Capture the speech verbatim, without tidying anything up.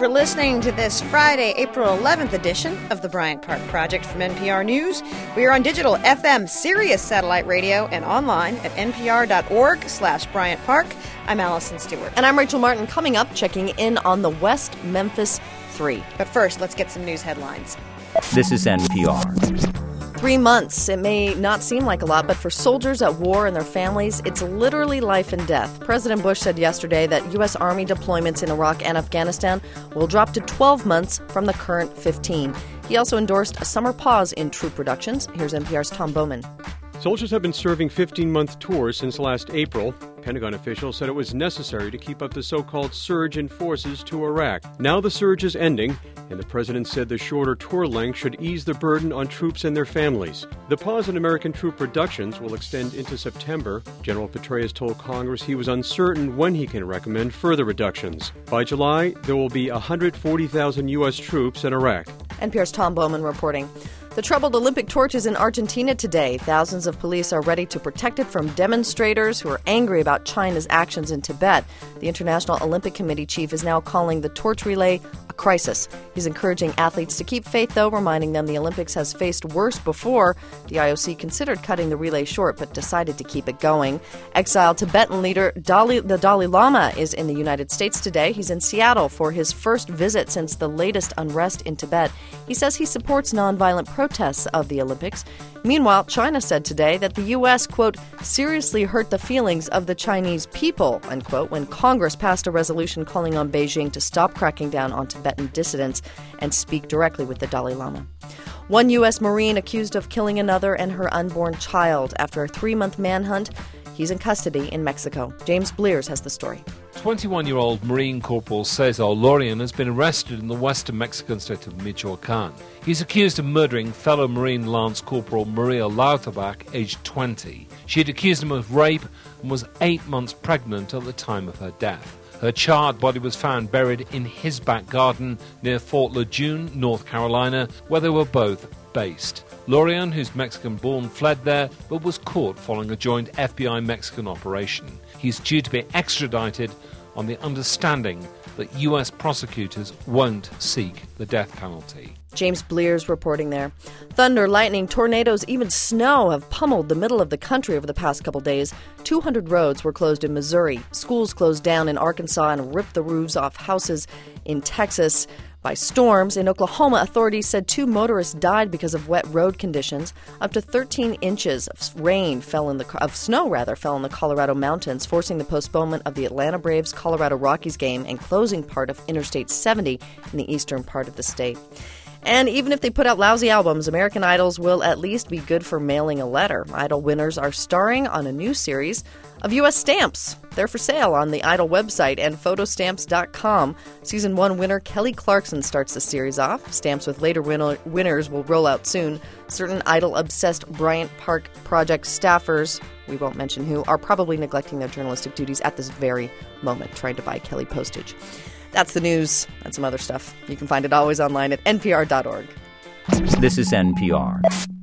for listening to this Friday, April eleventh edition of the Bryant Park Project from N P R News. We are on digital F M, Sirius satellite radio, and online at npr.org slash Bryant Park. I'm Allison Stewart. And I'm Rachel Martin, coming up, checking in on the West Memphis Three. But first, let's get some news headlines. This is N P R. Three months. It may not seem like a lot, but for soldiers at war and their families, it's literally life and death. President Bush said yesterday that U S. Army deployments in Iraq and Afghanistan will drop to twelve months from the current fifteen. He also endorsed a summer pause in troop reductions. Here's N P R's Tom Bowman. Soldiers have been serving fifteen-month tours since last April. Pentagon officials said it was necessary to keep up the so-called surge in forces to Iraq. Now the surge is ending, and the president said the shorter tour length should ease the burden on troops and their families. The pause in American troop reductions will extend into September. General Petraeus told Congress he was uncertain when he can recommend further reductions. By July, there will be one hundred forty thousand U S troops in Iraq. N P R's Tom Bowman reporting. The troubled Olympic torch is in Argentina today. Thousands of police are ready to protect it from demonstrators who are angry about China's actions in Tibet. The International Olympic Committee chief is now calling the torch relay a crisis. He's encouraging athletes to keep faith, though, reminding them the Olympics has faced worse before. The I O C considered cutting the relay short, but decided to keep it going. Exiled Tibetan leader Dalai, the Dalai Lama is in the United States today. He's in Seattle for his first visit since the latest unrest in Tibet. He says he supports nonviolent protests of the Olympics. Meanwhile, China said today that the U S, quote, seriously hurt the feelings of the Chinese people, unquote, when Congress passed a resolution calling on Beijing to stop cracking down on Tibetan dissidents and speak directly with the Dalai Lama. One U S. Marine accused of killing another and her unborn child after a three-month manhunt. He's in custody in Mexico. James Blears has the story. twenty-one-year-old Marine Corporal Cesar Lorian has been arrested in the western Mexican state of Michoacan. He's accused of murdering fellow Marine Lance Corporal Maria Lauterbach, aged twenty. She had accused him of rape and was eight months pregnant at the time of her death. Her charred body was found buried in his back garden near Fort Lejeune, North Carolina, where they were both based. Lorian, who's Mexican-born, fled there, but was caught following a joint F B I-Mexican operation. He's due to be extradited on the understanding that U S prosecutors won't seek the death penalty. James Blears reporting there. Thunder, lightning, tornadoes, even snow have pummeled the middle of the country over the past couple days. two hundred roads were closed in Missouri. Schools closed down in Arkansas and ripped the roofs off houses in Texas. By storms in Oklahoma, authorities said two motorists died because of wet road conditions. Up to thirteen inches of rain fell in the of snow rather fell in the Colorado mountains, forcing the postponement of the Atlanta Braves Colorado Rockies game and closing part of Interstate seventy in the eastern part of the state. And even if they put out lousy albums, American Idols will at least be good for mailing a letter. Idol winners are starring on a new series of U S stamps. They're for sale on the Idol website and photostamps dot com. Season one winner Kelly Clarkson starts the series off. Stamps with later winner- winners will roll out soon. Certain Idol-obsessed Bryant Park Project staffers, we won't mention who, are probably neglecting their journalistic duties at this very moment, trying to buy Kelly postage. That's the news and some other stuff. You can find it always online at N P R dot org. This is N P R.